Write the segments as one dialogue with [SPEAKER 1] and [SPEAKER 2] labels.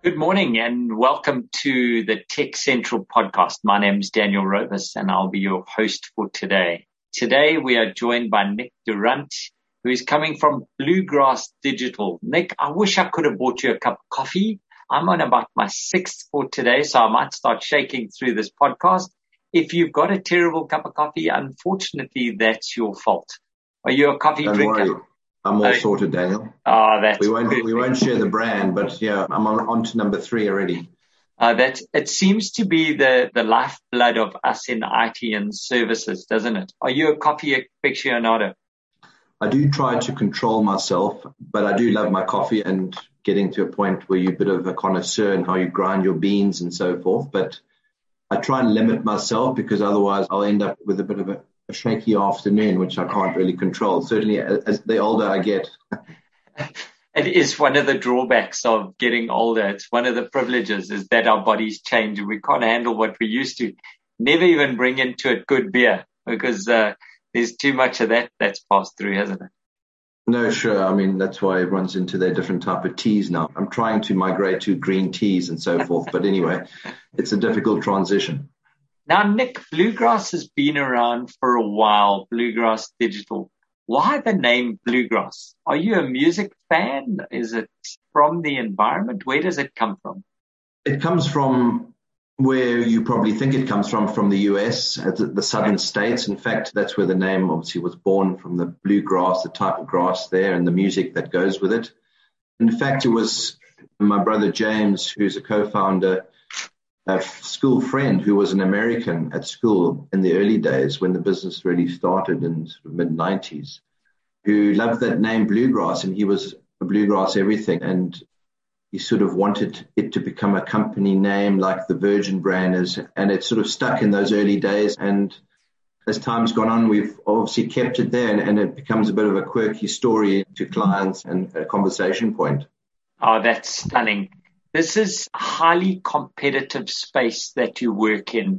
[SPEAKER 1] Good morning and welcome to the Tech Central podcast. My name is Daniel Rovis and I'll be your host for today. Today we are joined by Nick Durant, who is coming from Bluegrass Digital. Nick, I wish I could have bought you a cup of coffee. I'm on about my sixth for today, so I might start shaking through this podcast. If you've got a terrible cup of coffee, unfortunately, that's your fault. Are you a coffee
[SPEAKER 2] Don't
[SPEAKER 1] drinker?
[SPEAKER 2] worry. I'm all sorted, Daniel.
[SPEAKER 1] That's
[SPEAKER 2] we won't share the brand, but yeah, I'm on to number 3 already.
[SPEAKER 1] It seems to be the lifeblood of us in IT and services, doesn't it? Are you a coffee aficionado?
[SPEAKER 2] I do try to control myself, but I do love my coffee and getting to a point where you're a bit of a connoisseur in how you grind your beans and so forth. But I try and limit myself because otherwise I'll end up with a bit of a shaky afternoon, which I can't really control. Certainly as the older I get.
[SPEAKER 1] It is one of the drawbacks of getting older. It's one of the privileges is that our bodies change and we can't handle what we used to. Never even bring into it good beer because there's too much of that that's passed through, hasn't it?
[SPEAKER 2] No, sure. I mean, that's why everyone's into their different type of teas now. I'm trying to migrate to green teas and so forth. But anyway, it's a difficult transition.
[SPEAKER 1] Now, Nick, Bluegrass has been around for a while, Bluegrass Digital. Why the name Bluegrass? Are you a music fan? Is it from the environment? Where does it come from?
[SPEAKER 2] It comes from where you probably think it comes from the US, the southern states. In fact, that's where the name obviously was born, from the bluegrass, the type of grass there and the music that goes with it. In fact, it was my brother James, who's a co-founder, a school friend who was an American at school in the early days when the business really started in sort of mid-90s, who loved that name Bluegrass, and he was a bluegrass everything. And he sort of wanted it to become a company name like the Virgin brand is, and it sort of stuck in those early days. And as time's gone on, we've obviously kept it there, and it becomes a bit of a quirky story to clients and a conversation point.
[SPEAKER 1] Oh, that's stunning. This is a highly competitive space that you work in,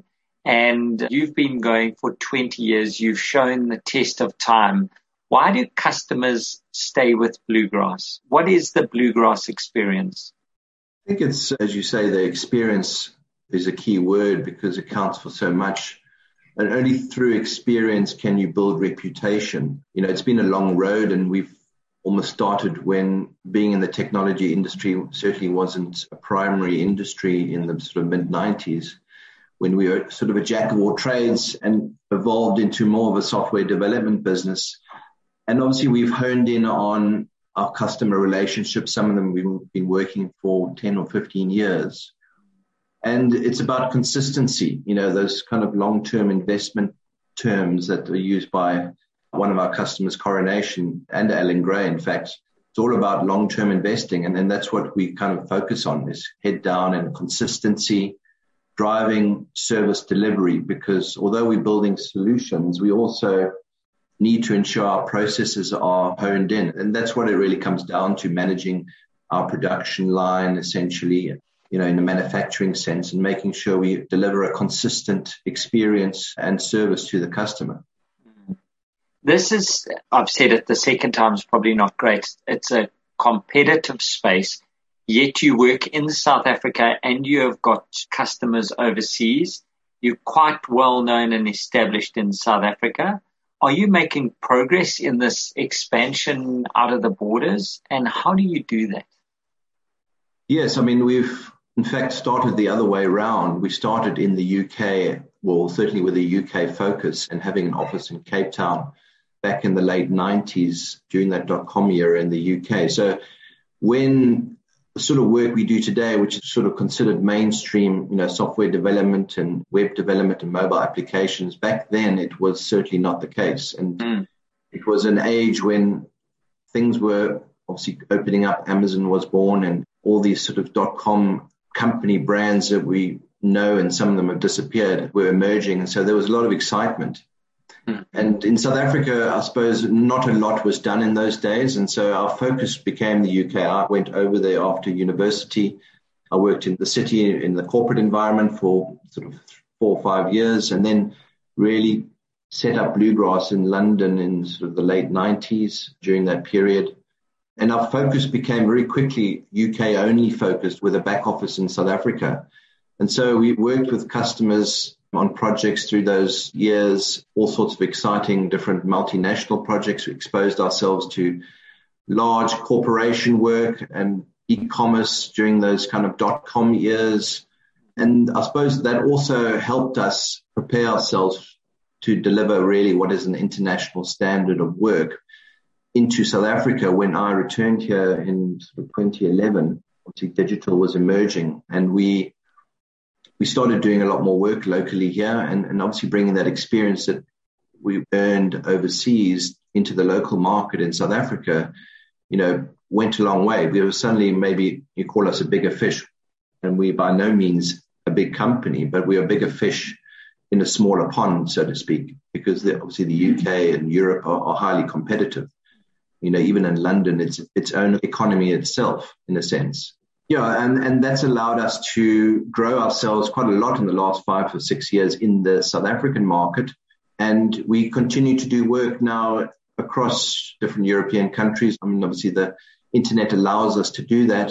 [SPEAKER 1] and you've been going for 20 years. You've shown the test of time. Why do customers stay with Bluegrass? What is the Bluegrass experience?
[SPEAKER 2] I think it's, as you say, the experience is a key word because it counts for so much. And only through experience can you build reputation. You know, it's been a long road, and we've almost started when being in the technology industry certainly wasn't a primary industry in the sort of mid-90s, when we were sort of a jack of all trades and evolved into more of a software development business. And obviously we've honed in on our customer relationships. Some of them we've been working for 10 or 15 years. And it's about consistency, you know, those kind of long-term investment terms that are used by one of our customers, Coronation, and Alan Gray, in fact. It's all about long-term investing. And that's what we kind of focus on, is head down and consistency, driving service delivery, because although we're building solutions, we also need to ensure our processes are honed in. And that's what it really comes down to, managing our production line, essentially, you know, in a manufacturing sense, and making sure we deliver a consistent experience and service to the customer.
[SPEAKER 1] This is, I've said it the second time, it's probably not great. It's a competitive space, yet you work in South Africa and you have got customers overseas. You're quite well known and established in South Africa. Are you making progress in this expansion out of the borders? And how do you do that?
[SPEAKER 2] Yes, I mean, we've in fact started the other way around. We started in the UK, well, certainly with a UK focus, and having an office in Cape Town back in the late 90s during that .com era in the UK. So when the sort of work we do today, which is sort of considered mainstream, you know, software development and web development and mobile applications, back then it was certainly not the case. And it was an age when things were obviously opening up. Amazon was born, and all these sort of .com company brands that we know, and some of them have disappeared, were emerging. And so there was a lot of excitement. And in South Africa, I suppose not a lot was done in those days. And so our focus became the UK. I went over there after university. I worked in the city in the corporate environment for sort of 4 or 5 years, and then really set up Bluegrass in London in sort of the late 90s during that period. And our focus became very quickly UK only focused with a back office in South Africa. And so we worked with customers on projects through those years, all sorts of exciting different multinational projects. We exposed ourselves to large corporation work and e-commerce during those kind of .com years. And I suppose that also helped us prepare ourselves to deliver really what is an international standard of work into South Africa. When I returned here in sort of 2011, obviously digital was emerging, and we started doing a lot more work locally here, and obviously bringing that experience that we earned overseas into the local market in South Africa, went a long way. We were suddenly, maybe you call us a bigger fish, and we by no means a big company, but we are bigger fish in a smaller pond, so to speak, because obviously the UK and Europe are highly competitive. Even in London, it's its own economy itself, in a sense. Yeah, and that's allowed us to grow ourselves quite a lot in the last 5 or 6 years in the South African market. And we continue to do work now across different European countries. I mean, obviously the internet allows us to do that.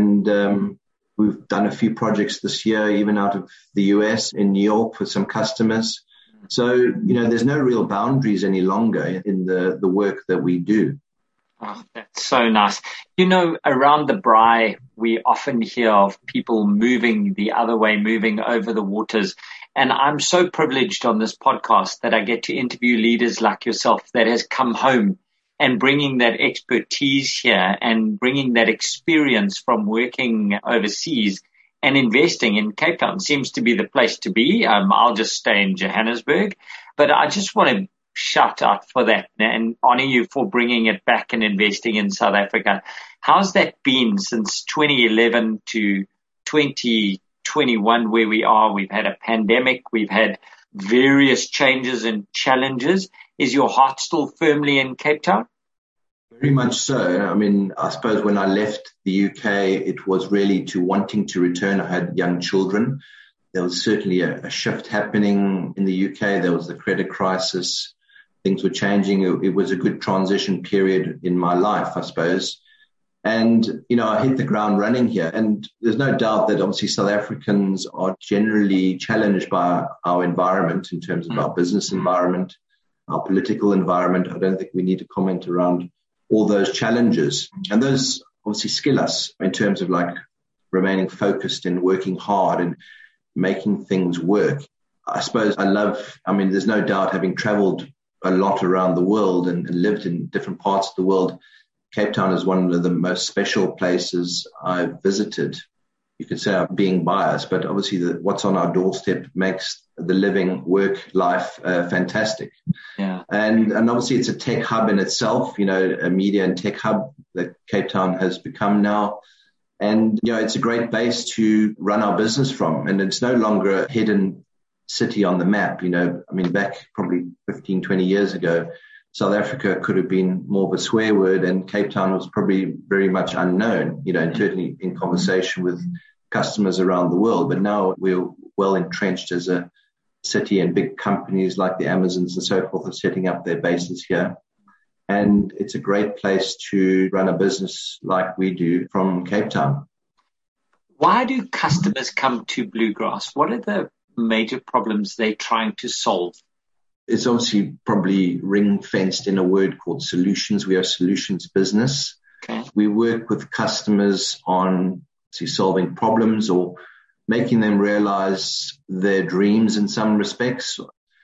[SPEAKER 2] And we've done a few projects this year, even out of the US in New York with some customers. So, there's no real boundaries any longer in the work that we do.
[SPEAKER 1] Oh, that's so nice. Around the braai, we often hear of people moving the other way, moving over the waters. And I'm so privileged on this podcast that I get to interview leaders like yourself that has come home and bringing that expertise here and bringing that experience from working overseas and investing in Cape Town seems to be the place to be. I'll just stay in Johannesburg, but I just want to shout out for that and honor you for bringing it back and investing in South Africa. How's that been since 2011 to 2021 where we are? We've had a pandemic. We've had various changes and challenges. Is your heart still firmly in Cape Town?
[SPEAKER 2] Very much so. I mean, I suppose when I left the UK, it was really to wanting to return. I had young children. There was certainly a shift happening in the UK. There was the credit crisis. Things were changing. It was a good transition period in my life, I suppose. And, I hit the ground running here. And there's no doubt that obviously South Africans are generally challenged by our environment in terms of our business environment, our political environment. I don't think we need to comment around all those challenges. And those obviously skill us in terms of remaining focused and working hard and making things work. I suppose there's no doubt, having traveled a lot around the world and lived in different parts of the world, Cape Town is one of the most special places I've visited. You could say I'm being biased, but obviously what's on our doorstep makes the living work life fantastic.
[SPEAKER 1] Yeah.
[SPEAKER 2] And obviously it's a tech hub in itself, a media and tech hub that Cape Town has become now. And, it's a great base to run our business from. And it's no longer a hidden city on the map. Back probably 15, 20 years ago, South Africa could have been more of a swear word, and Cape Town was probably very much unknown, and certainly in conversation with customers around the world. But now we're well entrenched as a city, and big companies like the Amazons and so forth are setting up their bases here. And it's a great place to run a business like we do from Cape Town.
[SPEAKER 1] Why do customers come to Bluegrass? What are the major problems they're trying to solve?
[SPEAKER 2] It's obviously probably ring-fenced in a word called solutions. We are a solutions business.
[SPEAKER 1] Okay.
[SPEAKER 2] We work with customers on solving problems or making them realize their dreams in some respects.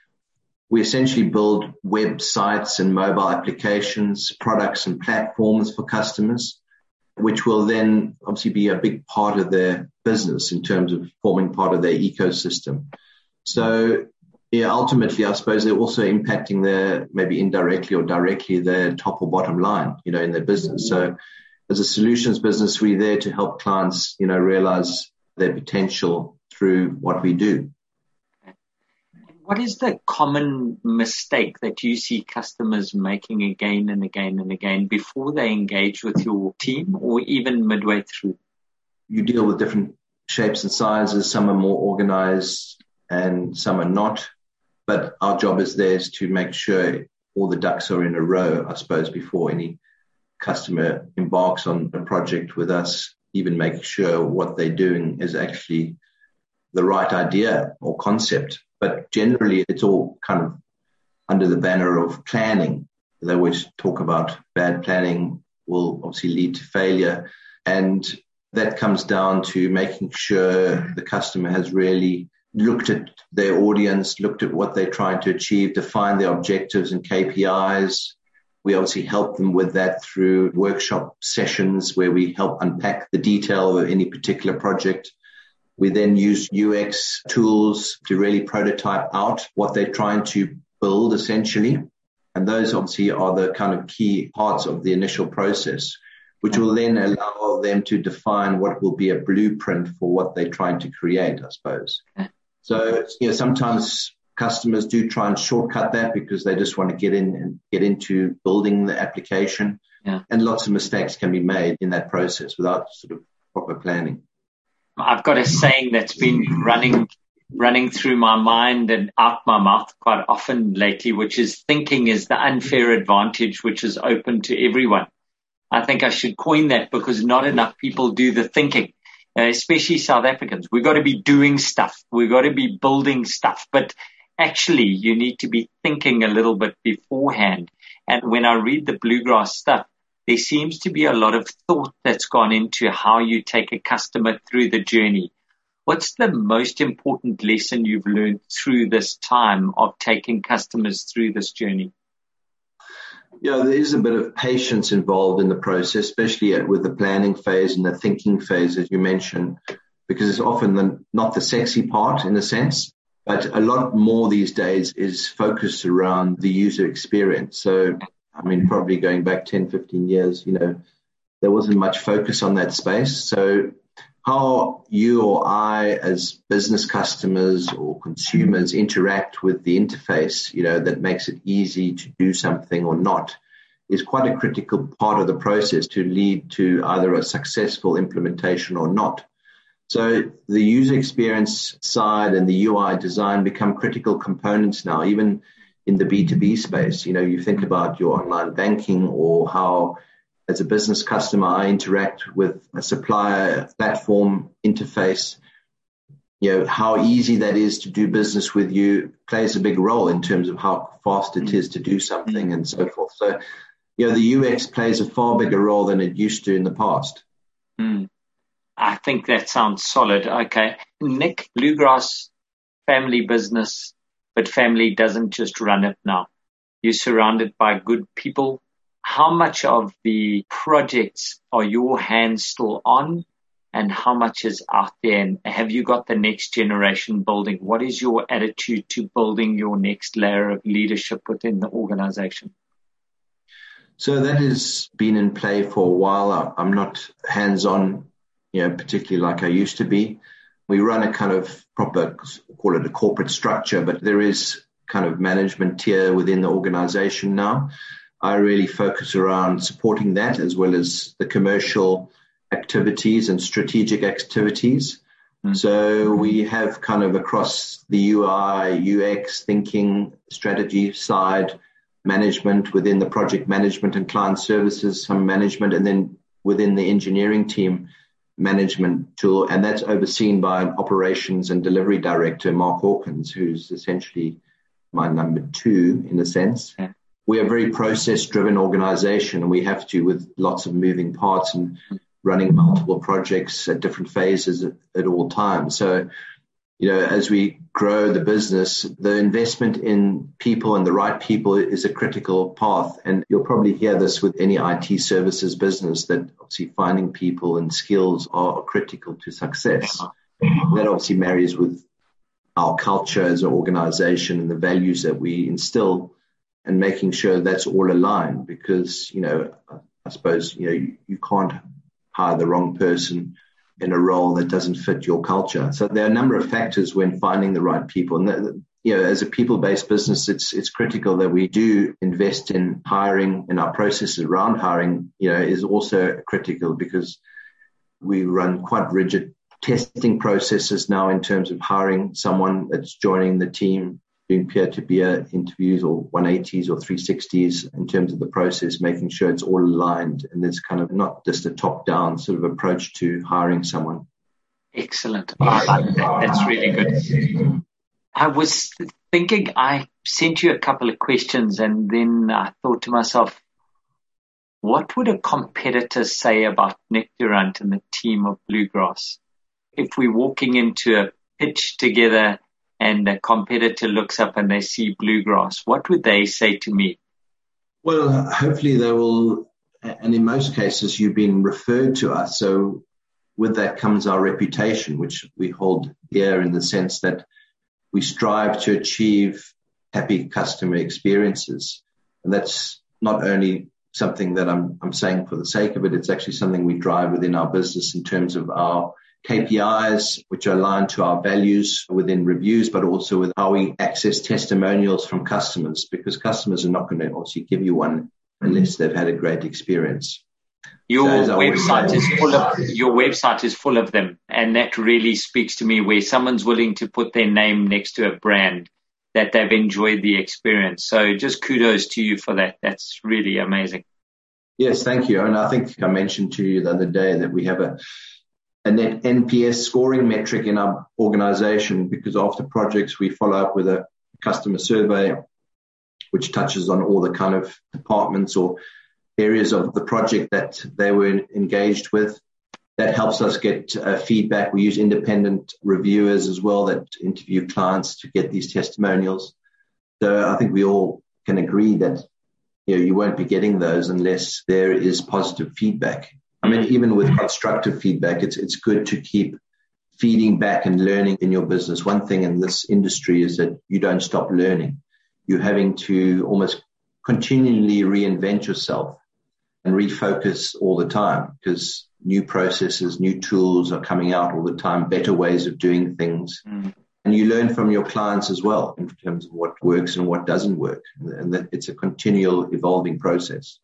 [SPEAKER 2] We essentially build websites and mobile applications, products and platforms for customers, which will then obviously be a big part of their business in terms of forming part of their ecosystem. So, ultimately, I suppose they're also impacting their, maybe indirectly or directly, their top or bottom line, in their business. So as a solutions business, we're there to help clients, realize their potential through what we do.
[SPEAKER 1] What is the common mistake that you see customers making again and again and again before they engage with your team or even midway through?
[SPEAKER 2] You deal with different shapes and sizes. Some are more organized and some are not. But our job is there is to make sure all the ducks are in a row, I suppose, before any customer embarks on a project with us, even make sure what they're doing is actually the right idea or concept. But generally, it's all kind of under the banner of planning. They always talk about bad planning will obviously lead to failure. And that comes down to making sure the customer has really looked at their audience, looked at what they're trying to achieve, define their objectives and KPIs. We obviously help them with that through workshop sessions where we help unpack the detail of any particular project. We then use UX tools to really prototype out what they're trying to build essentially. And those obviously are the kind of key parts of the initial process, which will then allow them to define what will be a blueprint for what they're trying to create, I suppose. So, sometimes customers do try and shortcut that because they just want to get into building the application.
[SPEAKER 1] Yeah.
[SPEAKER 2] And lots of mistakes can be made in that process without sort of proper planning.
[SPEAKER 1] I've got a saying that's been running through my mind and out my mouth quite often lately, which is thinking is the unfair advantage which is open to everyone. I think I should coin that because not enough people do the thinking, especially South Africans. We've got to be doing stuff. We've got to be building stuff. But actually, you need to be thinking a little bit beforehand. And when I read the Bluegrass stuff, there seems to be a lot of thought that's gone into how you take a customer through the journey. What's the most important lesson you've learned through this time of taking customers through this journey?
[SPEAKER 2] Yeah, there is a bit of patience involved in the process, especially with the planning phase and the thinking phase, as you mentioned, because it's often not the sexy part in a sense, but a lot more these days is focused around the user experience. So, probably going back 10, 15 years, there wasn't much focus on that space. So how you or I as business customers or consumers interact with the interface, that makes it easy to do something or not is quite a critical part of the process to lead to either a successful implementation or not. So the user experience side and the UI design become critical components now, even in the B2B space. You think about your online banking or how as a business customer, I interact with a supplier platform interface. How easy that is to do business with you plays a big role in terms of how fast it is to do something and so forth. So, the UX plays a far bigger role than it used to in the past.
[SPEAKER 1] I think that sounds solid. Okay. Nick, Bluegrass, family business, but family doesn't just run it now. You're surrounded by good people. How much of the projects are your hands still on and how much is out there? And have you got the next generation building? What is your attitude to building your next layer of leadership within the organization?
[SPEAKER 2] So that has been in play for a while. I'm not hands-on, particularly like I used to be. We run a kind of proper, call it a corporate structure, but there is kind of management tier within the organization now. I really focus around supporting that as well as the commercial activities and strategic activities. So we have kind of across the UI, UX, thinking, strategy side, management within the project management and client services, some management, and then within the engineering team, management tool. And that's overseen by an operations and delivery director, Mark Hawkins, who's essentially my number two in a sense.
[SPEAKER 1] Yeah.
[SPEAKER 2] We are a very process-driven organization, and we have to, with lots of moving parts and running multiple projects at different phases at all times. So, as we grow the business, the investment in people and the right people is a critical path. And you'll probably hear this with any IT services business, that obviously finding people and skills are critical to success. That obviously marries with our culture as an organization and the values that we instill, and making sure that's all aligned, because, I suppose, you can't hire the wrong person in a role that doesn't fit your culture. So there are a number of factors when finding the right people. And, as a people-based business, it's critical that we do invest in hiring, and our processes around hiring, is also critical, because we run quite rigid testing processes now in terms of hiring someone that's joining the team. doing peer-to-peer interviews or 180s or 360s in terms of the process, making sure it's all aligned and there's kind of not just a top-down sort of approach to hiring someone.
[SPEAKER 1] Excellent. I like that. That's really good. I was thinking, I sent you a couple of questions and then I thought to myself, what would a competitor say about Nick Durant and the team of Bluegrass? If we're walking into a pitch together and a competitor looks up and they see Bluegrass, what would they say to me?
[SPEAKER 2] Well, hopefully they will, and in most cases you've been referred to us. So with that comes our reputation, which we hold dear in the sense that we strive to achieve happy customer experiences. And that's not only something that I'm saying for the sake of it, it's actually something we drive within our business in terms of our KPIs, which are aligned to our values within reviews, but also with how we access testimonials from customers, because customers are not going to obviously give you one unless they've had a great experience.
[SPEAKER 1] Your website is full of them, and that really speaks to me, where someone's willing to put their name next to a brand that they've enjoyed the experience. So just kudos to you for that. That's really amazing.
[SPEAKER 2] Yes, thank you. And I think I mentioned to you the other day that we have a net NPS scoring metric in our organization, because after projects we follow up with a customer survey which touches on all the kind of departments or areas of the project that they were engaged with. That helps us get feedback. We use independent reviewers as well that interview clients to get these testimonials. So I think we all can agree that you won't be getting those unless there is positive feedback. I mean, even with constructive feedback, it's good to keep feeding back and learning in your business. One thing in this industry is that you don't stop learning. You're having to almost continually reinvent yourself and refocus all the time, because new processes, new tools are coming out all the time, better ways of doing things. And you learn from your clients as well in terms of what works and what doesn't work. And that it's a continual evolving process.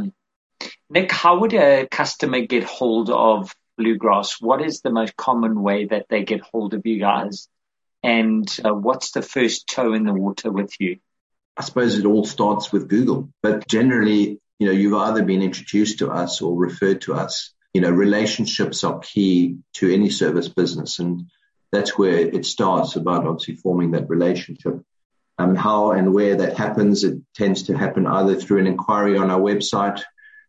[SPEAKER 1] Nick, how would a customer get hold of Bluegrass? What is the most common way that they get hold of you guys? And what's the first toe in the water with you?
[SPEAKER 2] I suppose it all starts with Google, but generally, you've either been introduced to us or referred to us. Relationships are key to any service business, and that's where it starts, about obviously forming that relationship. How and where that happens, it tends to happen either through an inquiry on our website,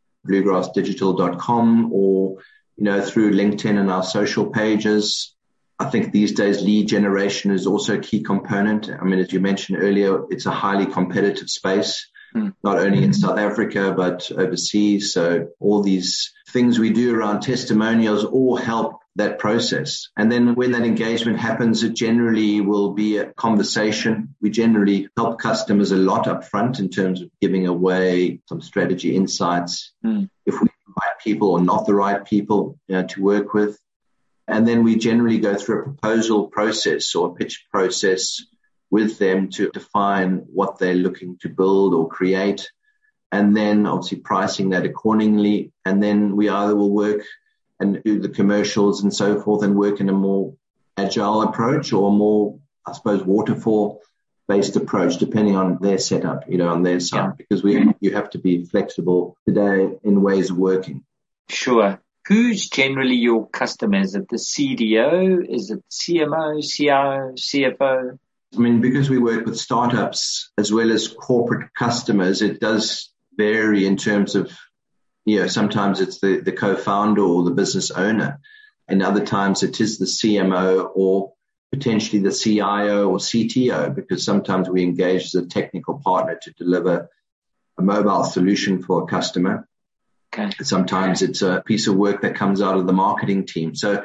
[SPEAKER 2] bluegrassdigital.com, or through LinkedIn and our social pages. I think these days lead generation is also a key component. I mean, as you mentioned earlier, it's a highly competitive space, not only in South Africa, but overseas. So all these things we do around testimonials all help that process. And then when that engagement happens, it generally will be a conversation. We generally help customers a lot up front in terms of giving away some strategy insights, if we're the right people or not the right people to work with. And then we generally go through a proposal process or a pitch process with them to define what they're looking to build or create, and then obviously pricing that accordingly. And then we either will work and do the commercials and so forth and work in a more agile approach or more, I suppose, waterfall-based approach, depending on their setup, on their side, because you have to be flexible today in ways of working.
[SPEAKER 1] Sure. Who's generally your customer? Is it the CDO? Is it CMO, CIO, CFO?
[SPEAKER 2] I mean, because we work with startups as well as corporate customers, it does vary in terms of, sometimes it's the co-founder or the business owner. And other times it is the CMO or potentially the CIO or CTO, because sometimes we engage as a technical partner to deliver a mobile solution for a customer.
[SPEAKER 1] Okay.
[SPEAKER 2] Sometimes it's a piece of work that comes out of the marketing team. So,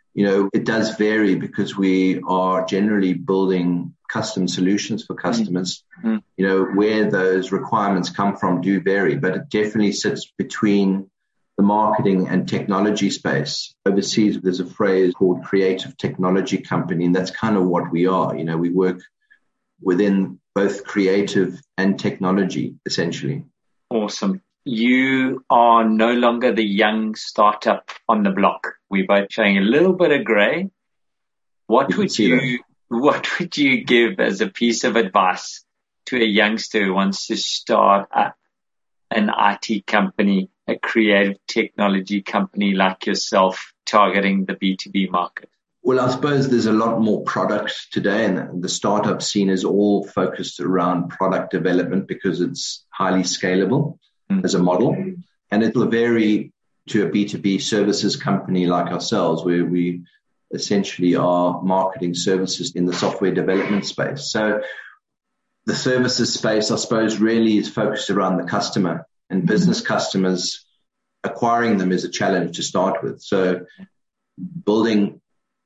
[SPEAKER 2] it does vary because we are generally building custom solutions for customers. Where those requirements come from do vary, but it definitely sits between the marketing and technology space. Overseas, there's a phrase called creative technology company, and that's kind of what we are. We work within both creative and technology, essentially.
[SPEAKER 1] Awesome. You are no longer the young startup on the block. We're both showing a little bit of gray. What would you what would you give as a piece of advice to a youngster who wants to start up an IT company, a creative technology company like yourself, targeting the B2B market?
[SPEAKER 2] Well, I suppose there's a lot more product today, and the startup scene is all focused around product development because it's highly scalable as a model. And it'll vary to a B2B services company like ourselves, where we essentially are marketing services in the software development space. So the services space, I suppose, really is focused around the customer, and business customers, acquiring them is a challenge to start with. So building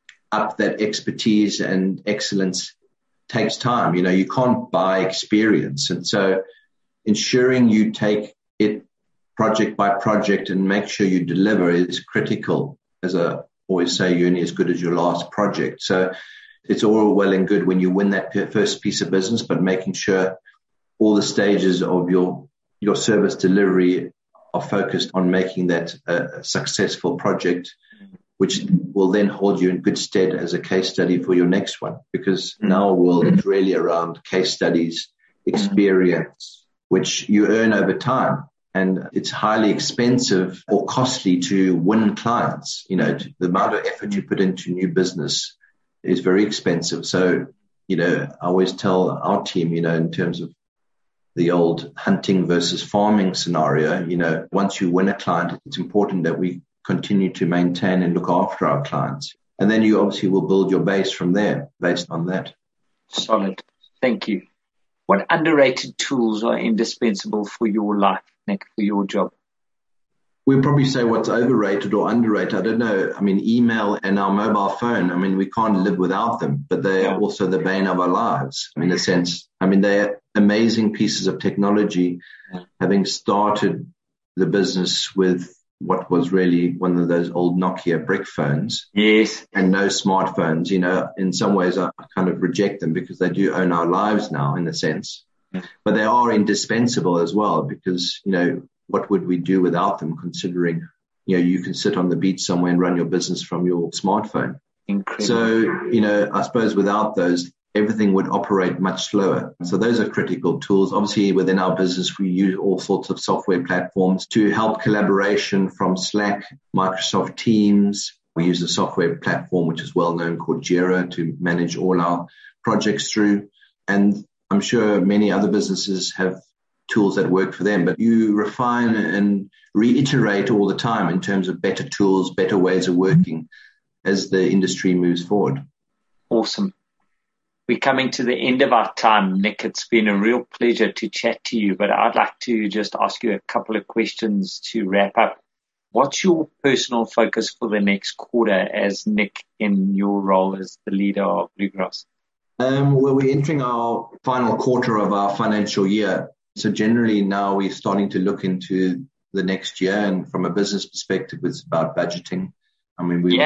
[SPEAKER 2] up that expertise and excellence takes time. You know, you can't buy experience. And so ensuring you take it project by project and make sure you deliver is critical. As I always say, you're only as good as your last project. So it's all well and good when you win that first piece of business, but making sure all the stages of your service delivery are focused on making that a successful project, which will then hold you in good stead as a case study for your next one. Because in our world, it's really around case studies, experience, which you earn over time. And it's highly expensive or costly to win clients. You know, the amount of effort you put into new business is very expensive. So, you know, I always tell our team, you know, in terms of the old hunting versus farming scenario, you know, once you win a client, it's important that we continue to maintain and look after our clients. And then you obviously will build your base from there based on that.
[SPEAKER 1] Solid. Thank you. What underrated tools are indispensable for your life, Nick, for your job?
[SPEAKER 2] We'll probably say what's overrated or underrated. I don't know. I mean, email and our mobile phone, I mean, we can't live without them, but they are also the bane of our lives. In a sense, I mean, they're amazing pieces of technology. Having started the business with what was really one of those old Nokia brick phones.
[SPEAKER 1] Yes.
[SPEAKER 2] And no smartphones, you know, in some ways I kind of reject them because they do own our lives now in a sense. But they are indispensable as well because, you know, what would we do without them considering, you know, you can sit on the beach somewhere and run your business from your smartphone.
[SPEAKER 1] Incredible.
[SPEAKER 2] So, you know, I suppose without those, everything would operate much slower. So those are critical tools. Obviously, within our business, we use all sorts of software platforms to help collaboration from Slack, Microsoft Teams. We use a software platform which is well known called Jira to manage all our projects through. And I'm sure many other businesses have tools that work for them, but you refine and reiterate all the time in terms of better tools, better ways of working as the industry moves forward.
[SPEAKER 1] Awesome. We're coming to the end of our time, Nick. It's been a real pleasure to chat to you, but I'd like to just ask you a couple of questions to wrap up. What's your personal focus for the next quarter as Nick in your role as the leader of Bluegrass?
[SPEAKER 2] Well, we're entering our final quarter of our financial year. So generally now we're starting to look into the next year, and from a business perspective, it's about budgeting. I mean, we've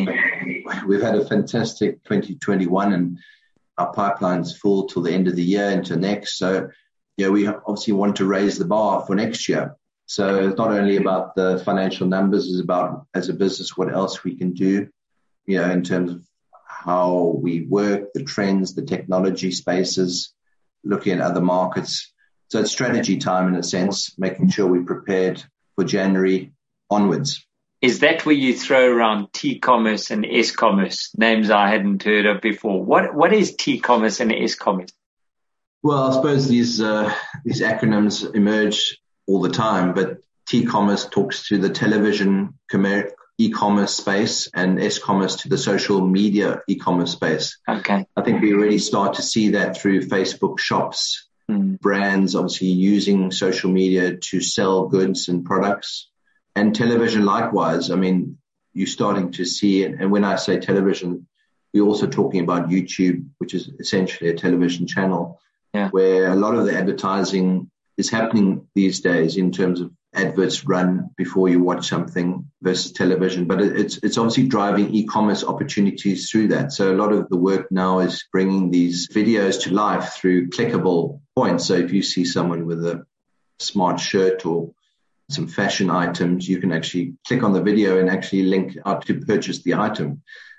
[SPEAKER 2] had a fantastic 2021 and our pipeline's full till the end of the year into next. So, yeah, we obviously want to raise the bar for next year. So it's not only about the financial numbers, it's about as a business, what else we can do, you know, in terms of how we work, the trends, the technology spaces, looking at other markets. So it's strategy time in a sense, making sure we're prepared for January onwards.
[SPEAKER 1] Is that where you throw around T-commerce and S-commerce, names I hadn't heard of before? What is T-commerce and S-commerce?
[SPEAKER 2] Well, I suppose these acronyms emerge all the time, but T-commerce talks to the television e-commerce space and S-commerce to the social media e-commerce space.
[SPEAKER 1] Okay.
[SPEAKER 2] I think we already start to see that through Facebook shops. Brands obviously using social media to sell goods and products, and television likewise. I mean, you're starting to see it. And when I say television, we're also talking about YouTube, which is essentially a television channel, where a lot of the advertising is happening these days in terms of adverts run before you watch something versus television. But it's obviously driving e-commerce opportunities through that. So a lot of the work now is bringing these videos to life through clickable points. So if you see someone with a smart shirt or some fashion items, you can actually click on the video and actually link out to purchase the item.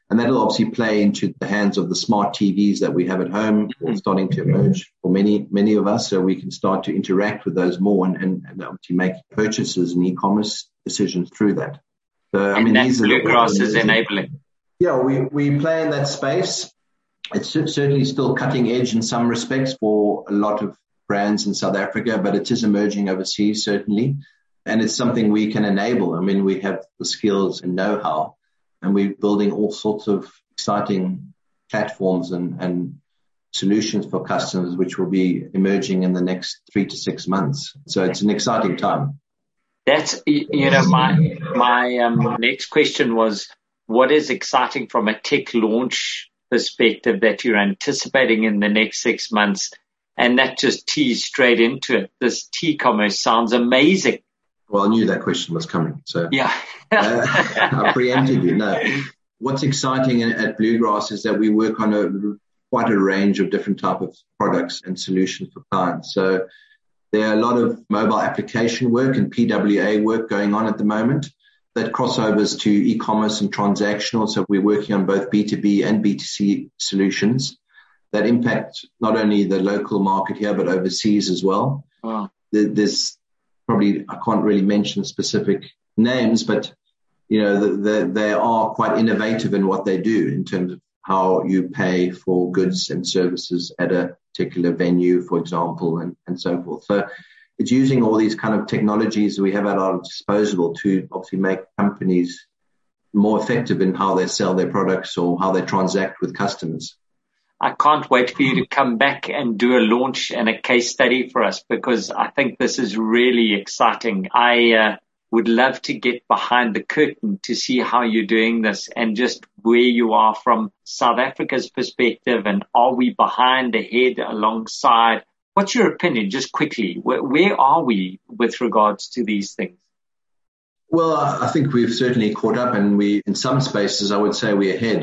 [SPEAKER 2] And that'll obviously play into the hands of the smart TVs that we have at home, or starting to emerge for many of us. So we can start to interact with those more and obviously make purchases and e-commerce decisions through that. So,
[SPEAKER 1] these Bluegrass is enabling.
[SPEAKER 2] Yeah, we play in that space. It's certainly still cutting edge in some respects for a lot of brands in South Africa, but it is emerging overseas, certainly. And it's something we can enable. We have the skills and know-how, and we're building all sorts of exciting platforms and solutions for customers, which will be emerging in the next 3 to 6 months. So it's an exciting time.
[SPEAKER 1] That's, my next question was, what is exciting from a tech launch perspective that you're anticipating in the next 6 months? And that just tees straight into it. This T-commerce sounds amazing.
[SPEAKER 2] Well, I knew that question was coming. So
[SPEAKER 1] yeah.
[SPEAKER 2] I preempted you. No. What's exciting at Bluegrass is that we work on quite a range of different type of products and solutions for clients. So there are a lot of mobile application work and PWA work going on at the moment that crossovers to e-commerce and transactional. So we're working on both B2B and B2C solutions that impact not only the local market here, but overseas as well.
[SPEAKER 1] Wow.
[SPEAKER 2] There's probably, I can't really mention specific names, but they are quite innovative in what they do in terms of how you pay for goods and services at a particular venue, for example, and so forth. So it's using all these kind of technologies we have at our disposal to obviously make companies more effective in how they sell their products or how they transact with customers.
[SPEAKER 1] I can't wait for you to come back and do a launch and a case study for us, because I think this is really exciting. I would love to get behind the curtain to see how you're doing this and just where you are from South Africa's perspective, and are we behind, ahead, alongside? What's your opinion, just quickly? Where are we with regards to these things?
[SPEAKER 2] Well, I think we've certainly caught up, and in some spaces, I would say we're ahead.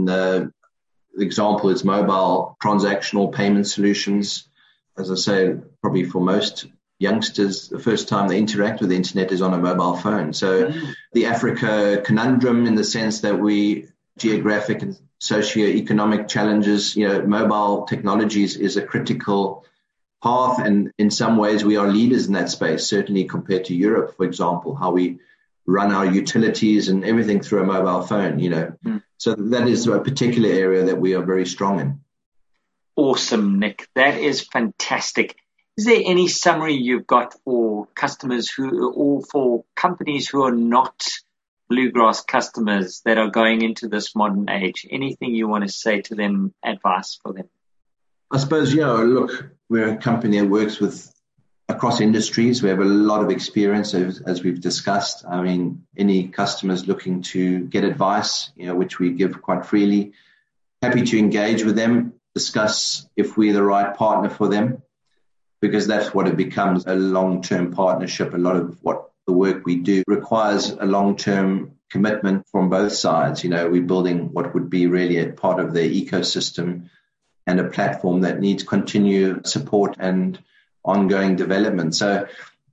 [SPEAKER 2] The example is mobile transactional payment solutions. As I say, probably for most youngsters, the first time they interact with the internet is on a mobile phone. So the Africa conundrum, in the sense that geographic and socio-economic challenges, mobile technologies is a critical path. And in some ways we are leaders in that space, certainly compared to Europe, for example, how we run our utilities and everything through a mobile phone, So that is a particular area that we are very strong in.
[SPEAKER 1] Awesome, Nick. That is fantastic. Is there any summary you've got for customers or for companies who are not Bluegrass customers that are going into this modern age? Anything you want to say to them, advice for them?
[SPEAKER 2] I suppose, look, we're a company that works across industries. We have a lot of experience, as we've discussed. Any customers looking to get advice, which we give quite freely, happy to engage with them, discuss if we're the right partner for them, because that's what it becomes, a long-term partnership. A lot of what the work we do requires a long-term commitment from both sides. We're building what would be really a part of their ecosystem and a platform that needs continued support and ongoing development. So,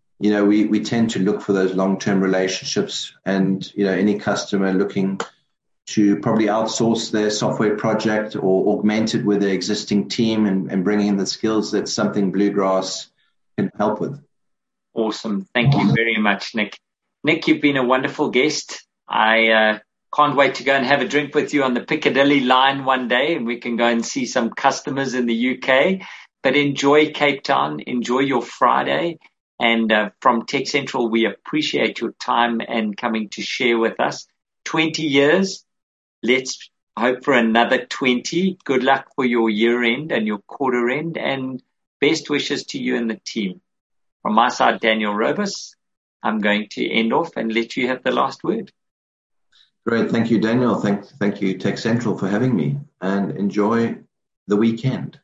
[SPEAKER 2] we tend to look for those long-term relationships, and, any customer looking to probably outsource their software project or augment it with their existing team and bring in the skills, that's something Bluegrass can help with.
[SPEAKER 1] Awesome. Thank you very much, Nick. Nick, you've been a wonderful guest. I can't wait to go and have a drink with you on the Piccadilly line one day, and we can go and see some customers in the UK. But enjoy Cape Town, enjoy your Friday. And from Tech Central, we appreciate your time and coming to share with us. 20 years, let's hope for another 20. Good luck for your year end and your quarter end, and best wishes to you and the team. From my side, Daniel Robus, I'm going to end off and let you have the last word.
[SPEAKER 2] Great. Thank you, Daniel. Thank you, Tech Central, for having me, and enjoy the weekend.